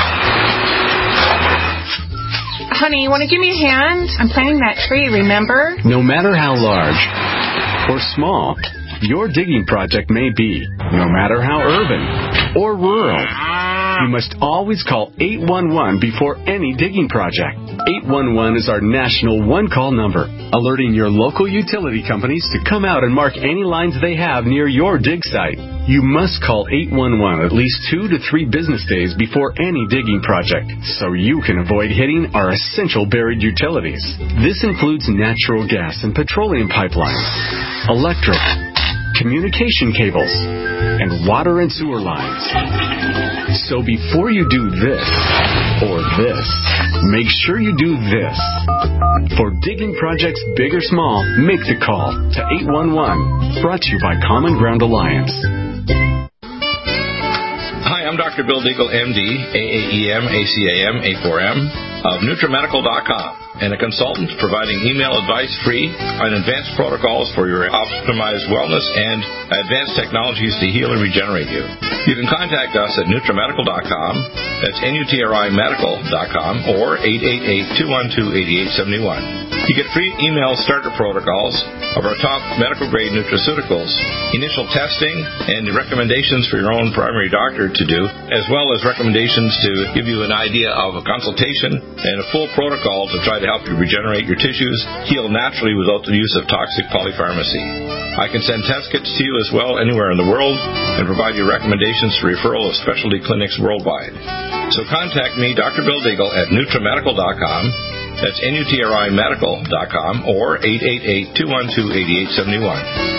Honey, you want to give me a hand? I'm planting that tree, remember? No matter how large or small your digging project may be, no matter how urban or rural You must always call eight one one before any digging project. eight one one is our national one-call number, alerting your local utility companies to come out and mark any lines they have near your dig site. You must call eight one one at least two to three business days before any digging project, so you can avoid hitting our essential buried utilities. This includes natural gas and petroleum pipelines, electric, communication cables, and water and sewer lines. So before you do this or this, make sure you do this. For digging projects big or small, make the call to eight one one. Brought to you by Common Ground Alliance. Hi, I'm Doctor Bill Deagle, M D, A A E M, A C A M, A four M, of NutriMedical dot com, and a consultant providing email advice free on advanced protocols for your optimized wellness and advanced technologies to heal and regenerate you. You can contact us at NutriMedical dot com, that's N U T R I Medical dot com, or eight eight eight, two one two, eight eight seven one. You get free email starter protocols of our top medical-grade nutraceuticals, initial testing, and recommendations for your own primary doctor to do, as well as recommendations to give you an idea of a consultation and a full protocol to try to help you regenerate your tissues, heal naturally without the use of toxic polypharmacy. I can send test kits to you as well anywhere in the world and provide you recommendations for referral of specialty clinics worldwide. So contact me, Doctor Bill Deagle, at NutriMedical dot com. That's N U T R I Medical dot com, or eight eight eight, two one two, eight eight seven one.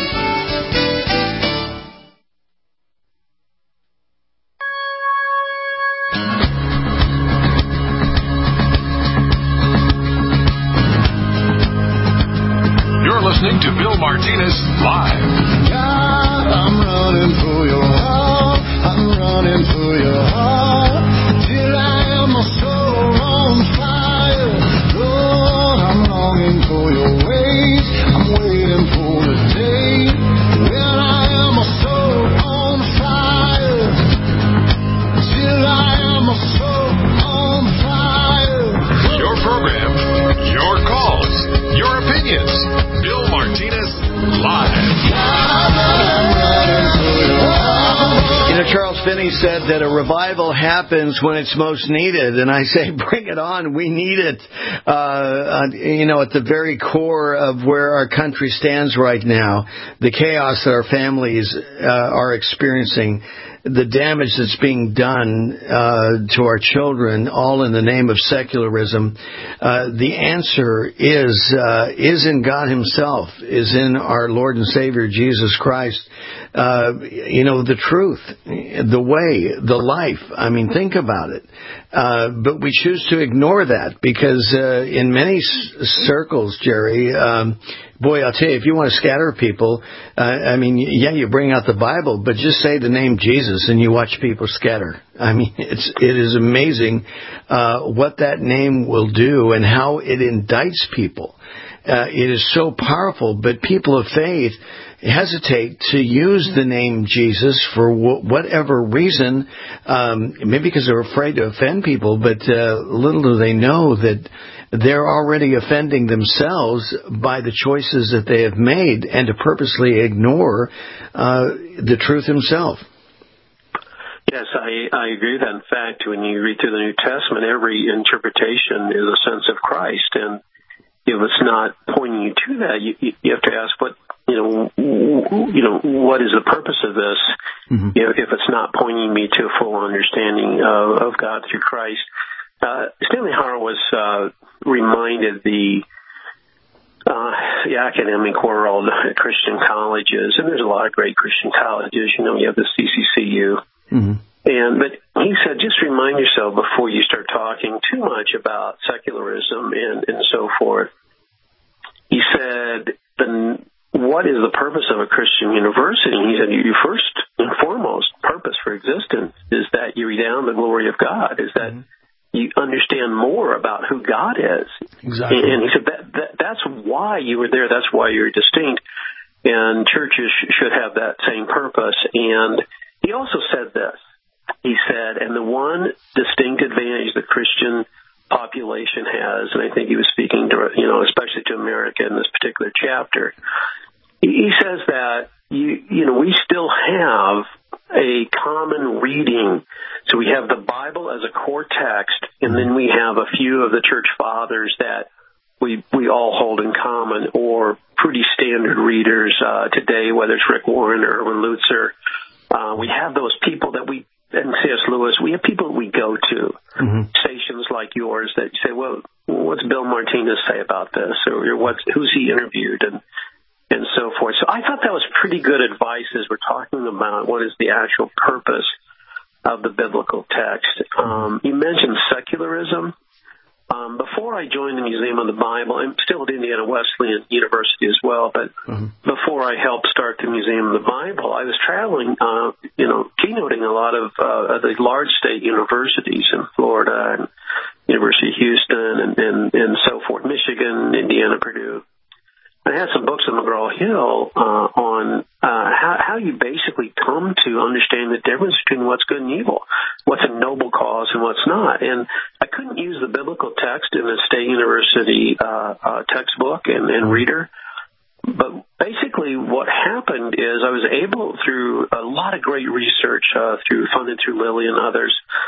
You're listening to Bill Martinez Live. God, I'm running for your heart. I'm running for your heart. Till I am a soul on fire. Lord, I'm longing for your ways. I'm waiting for the day when I am a soul on fire. Till I am a soul on fire. Your program, your calls, your opinions. Bill Martinez Live. You know, Charles Finney said that a revival happens when it's most needed, and I say, bring it on. We need it. Uh, you know, at the very core of where our country stands right now, the chaos that our families uh, are experiencing, the damage that's being done uh, to our children, all in the name of secularism. Uh, the answer is uh, is in God Himself, is in our Lord and Savior Jesus Christ. Uh, you know, the truth, the way, the life. I mean, think about it. Uh, but we choose to ignore that because uh, in many s- circles, Jerry, um, boy, I'll tell you, if you want to scatter people, uh, I mean, yeah, you bring out the Bible, but just say the name Jesus and you watch people scatter. I mean, it's it is amazing uh, what that name will do and how it indicts people. Uh, it is so powerful, but people of faith hesitate to use the name Jesus for wh- whatever reason, um, maybe because they're afraid to offend people, but uh, little do they know that they're already offending themselves by the choices that they have made and to purposely ignore uh, the truth Himself. Yes, I, I agree with that. In fact, when you read through the New Testament, every interpretation is a sense of Christ, and if it's not pointing you to that, you, you have to ask what you know. You know, what is the purpose of this? Mm-hmm. You know, if it's not pointing me to a full understanding of, of God through Christ. Uh, Stanley Horowitz uh, reminded the uh, the academic world at Christian colleges, and there's a lot of great Christian colleges. You know, you have the C C C U. Mm-hmm. And but he said, just remind yourself before you start talking too much about secularism and, and so forth. He said, the, what is the purpose of a Christian university? And he said, your first and foremost purpose for existence is that you redound the glory of God, is that mm-hmm. you understand more about who God is. Exactly. And, and he said, that, that that's why you were there. That's why you're distinct. And churches sh- should have that same purpose. And he also said this. He said, and the one distinct advantage the Christian population has, and I think he was speaking to, you know, especially to America in this particular chapter, he says that, you, you know, we still have a common reading. So we have the Bible as a core text, and then we have a few of the church fathers that we we all hold in common, or pretty standard readers uh, today, whether it's Rick Warren or Erwin Lutzer. Uh, we have those people that we, and C S. Lewis, we have people that we go to, mm-hmm. stations like yours that say, well, what's Bill Martinez say about this? Or what's, who's he interviewed? And and so forth. So I thought that was pretty good advice as we're talking about what is the actual purpose of the biblical text. Um, you mentioned secularism. Um, before I joined the Museum of the Bible, I'm still at Indiana Wesleyan University as well, but mm-hmm. before I helped start the Museum of the Bible, I was traveling, uh, you know, keynoting a lot of uh, the large state universities in Florida and University of Houston and, and, and so forth, Michigan, Indiana, Purdue. I had some books on McGraw-Hill uh, on uh, how, how you basically come to understand the difference between what's good and evil, what's a noble cause and what's not. And I couldn't use the biblical text in the State University uh, uh, textbook and, and reader. But basically what happened is I was able, through a lot of great research, uh, through funded through Lilly and others,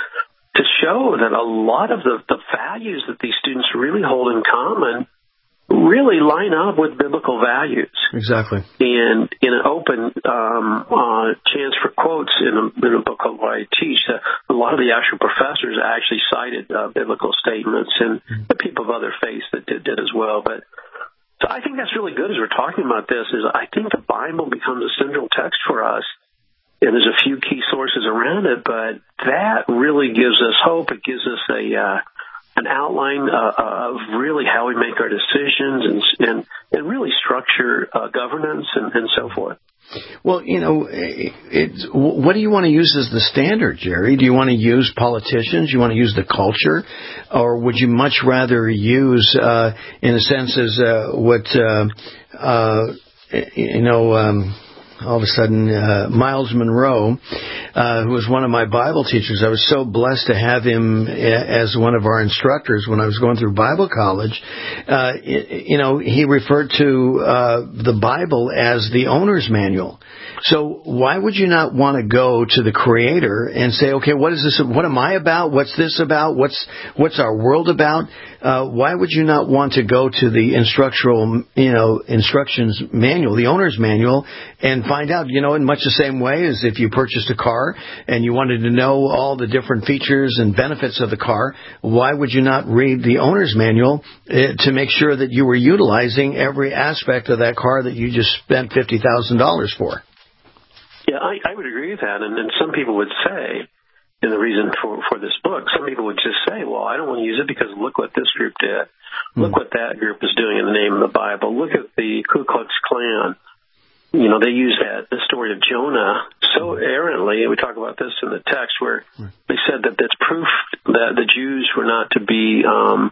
to show that a lot of the, the values that these students really hold in common really line up with biblical values. Exactly. And in an open um, uh, chance for quotes in a, in a book called What I Teach, uh, a lot of the actual professors actually cited uh, biblical statements, and the people of other faiths that did, did as well. But so I think that's really good as we're talking about this, is I think the Bible becomes a central text for us, and there's a few key sources around it, but that really gives us hope. It gives us a... Uh, an outline uh, of really how we make our decisions and and, and really structure uh, governance and, and so forth. Well, you know, it's, what do you want to use as the standard, Jerry? Do you want to use politicians? Do you want to use the culture? Or would you much rather use, uh, in a sense, as uh, what, uh, uh, you know, um, all of a sudden, uh, Miles Monroe, uh, who was one of my Bible teachers, I was so blessed to have him as one of our instructors when I was going through Bible college. Uh, you know, he referred to uh, the Bible as the owner's manual. So why would you not want to go to the Creator and say, okay, what is this? What am I about? What's this about? What's what's our world about? Uh, why would you not want to go to the instructional, you know, instructions manual, the owner's manual, and find out, you know, in much the same way as if you purchased a car and you wanted to know all the different features and benefits of the car, why would you not read the owner's manual uh, to make sure that you were utilizing every aspect of that car that you just spent fifty thousand dollars for? Yeah, I, I would agree with that. And, and some people would say, and the reason for, for this book, some people would just say, well, I don't want to use it because look what this group did. Look what that group is doing in the name of the Bible. Look at the Ku Klux Klan. You know, they use that, the story of Jonah so errantly, and we talk about this in the text, where they said that that's proof that the Jews were not to be um,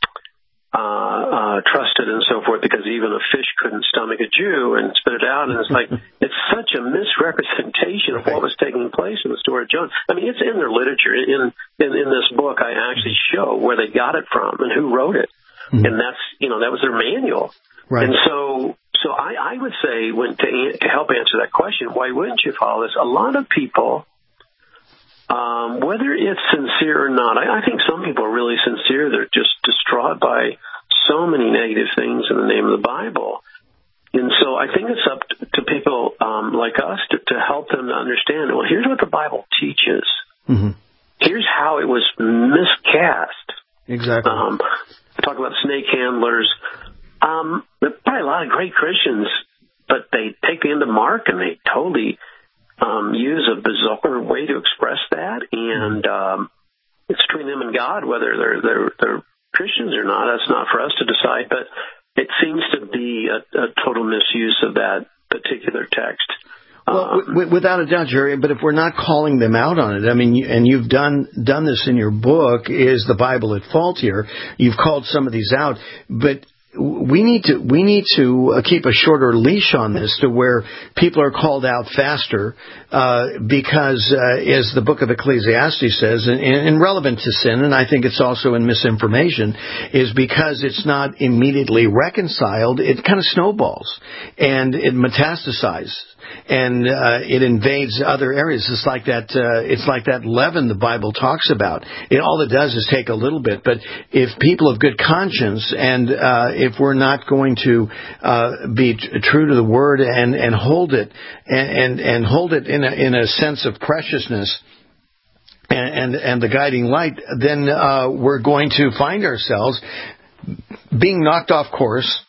uh, uh, trusted and so forth, because even a fish couldn't stomach a Jew and spit it out. And it's like, it's such a misrepresentation of what was taking place in the story of Jonah. I mean, it's in their literature. In, in, in this book, I actually show where they got it from and who wrote it. Mm-hmm. And that's, you know, that was their manual. Right. And so, so I, I would say, when to, to help answer that question, why wouldn't you follow this? A lot of people, um, whether it's sincere or not, I, I think some people are really sincere. They're just distraught by so many negative things in the name of the Bible. And so I think it's up to people um, like us to, to help them to understand, well, here's what the Bible teaches. Mm-hmm. Here's how it was miscast. Exactly. Um, talk about snake handlers. Um, there are probably a lot of great Christians, but they take the end of Mark and they totally um, use a bizarre way to express that. And um, it's between them and God, whether they're, they're, they're Christians or not. That's not for us to decide, but it seems to be a, a total misuse of that particular text. Well, um, w- without a doubt, Jerry, but if we're not calling them out on it, I mean, and you've done done this in your book, is the Bible at fault here? You've called some of these out, but we need to we need to keep a shorter leash on this, to where people are called out faster, uh, because uh, as the book of Ecclesiastes says, and, and relevant to sin, and I think it's also in misinformation, is because it's not immediately reconciled, it kind of snowballs and it metastasizes. And uh, it invades other areas. It's like that. Uh, it's like that leaven the Bible talks about. It, all it does is take a little bit. But if people of good conscience, and uh, if we're not going to uh, be t- true to the Word and, and hold it and, and and hold it in a in a sense of preciousness and and, and the guiding light, then uh, we're going to find ourselves being knocked off course,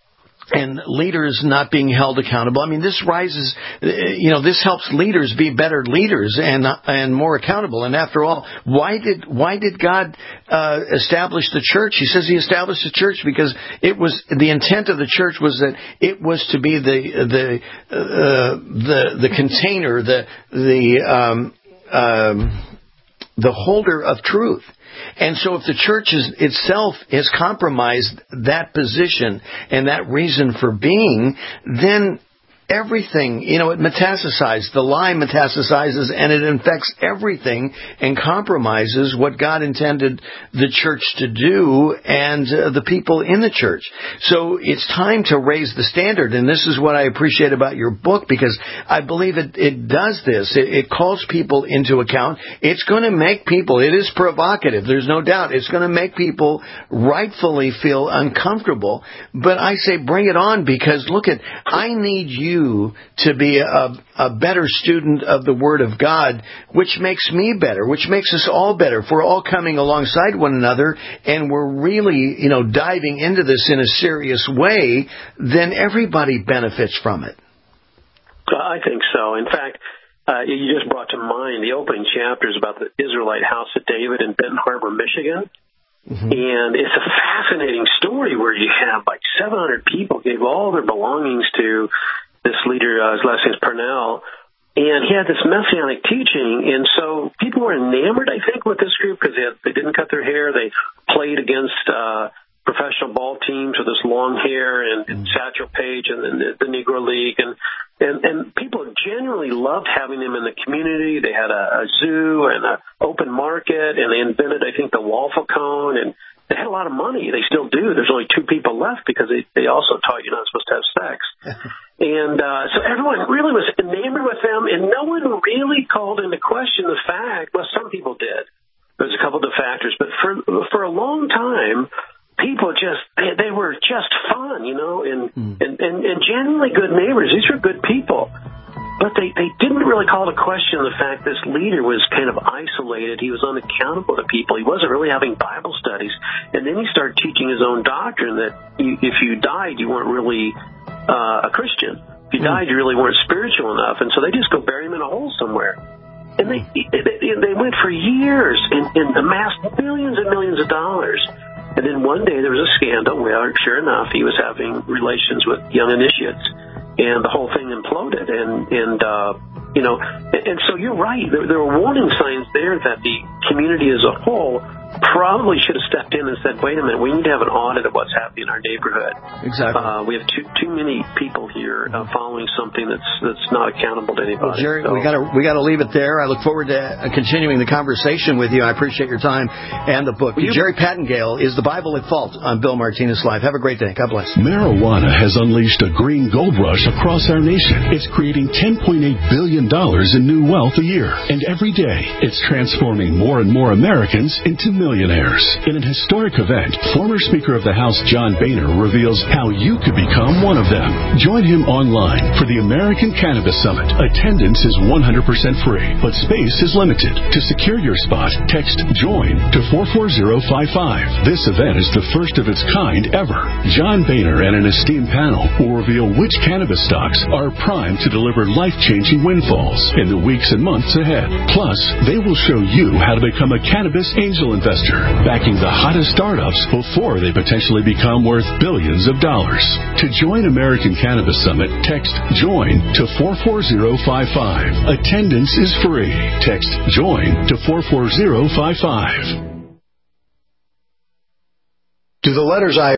and leaders not being held accountable. I mean, this rises, you know, this helps leaders be better leaders and and more accountable. And after all, why did why did God uh, establish the church? He says He established the church because it was the intent of the church was that it was to be the the uh, the the container, the the um, um, the holder of truth. And so if the church is, itself has compromised that position and that reason for being, then everything, you know, it metastasizes. The lie metastasizes and it infects everything and compromises what God intended the church to do and uh, the people in the church. So it's time to raise the standard. And this is what I appreciate about your book, because I believe it, it does this. It, it calls people into account. It's going to make people, it is provocative, there's no doubt. It's going to make people rightfully feel uncomfortable. But I say bring it on, because look at, I need you to be a, a better student of the Word of God, which makes me better, which makes us all better. If we're all coming alongside one another and we're really, you know, diving into this in a serious way, then everybody benefits from it. I think so. In fact, uh, you just brought to mind the opening chapters about the Israelite house of David in Benton Harbor, Michigan. Mm-hmm. And it's a fascinating story where you have like seven hundred people gave all their belongings to this leader, uh, his last name is Purnell, and he had this messianic teaching, and so people were enamored, I think, with this group because they, they didn't cut their hair. They played against uh, professional ball teams with this long hair, and, and Satchel Paige and the, the Negro League, and, and and people genuinely loved having them in the community. They had a, a zoo and an open market, and they invented, I think, the waffle cone, and they had a lot of money. They still do. There's only two people left because they, they also taught you're not supposed to have sex. And uh, so everyone really was enamored with them, and no one really called into question the fact, well, some people did. There's a couple of factors, but for for a long time, people just, they, they were just fun, you know, and, mm. and, and, and genuinely good neighbors. These were good people. But they, they didn't really call to question the fact this leader was kind of isolated. He was unaccountable to people. He wasn't really having Bible studies. And then he started teaching his own doctrine that you, if you died, you weren't really uh, a Christian. If you died, you really weren't spiritual enough. And so they just go bury him in a hole somewhere. And they they, they went for years and, and amassed millions and millions of dollars. And then one day there was a scandal where, sure enough, he was having relations with young initiates. And the whole thing imploded, and and uh, you know, and, and so you're right. There, there were warning signs there that the community as a whole probably should have stepped in and said, "Wait a minute, we need to have an audit of what's happening in our neighborhood." Exactly. Uh, we have too too many people here uh, following something that's that's not accountable to anybody. Well, Jerry, so. we got to we got to leave it there. I look forward to uh, continuing the conversation with you. I appreciate your time and the book. Well, Jerry Pattengale is The Bible at Fault on Bill Martinez Live. Have a great day. God bless. Marijuana has unleashed a green gold rush across our nation. It's creating ten point eight billion dollars in new wealth a year, and every day it's transforming more and more Americans into millionaires. In an historic event, former Speaker of the House John Boehner reveals how you could become one of them. Join him online for the American Cannabis Summit. Attendance is one hundred percent free, but space is limited. To secure your spot, text JOIN to four four zero five five. This event is the first of its kind ever. John Boehner and an esteemed panel will reveal which cannabis stocks are primed to deliver life-changing windfalls in the weeks and months ahead. Plus, they will show you how to become a cannabis angel investor, backing the hottest startups before they potentially become worth billions of dollars. To join American Cannabis Summit, text JOIN to four four zero five five. Attendance is free. Text JOIN to four four zero five five. To the letters I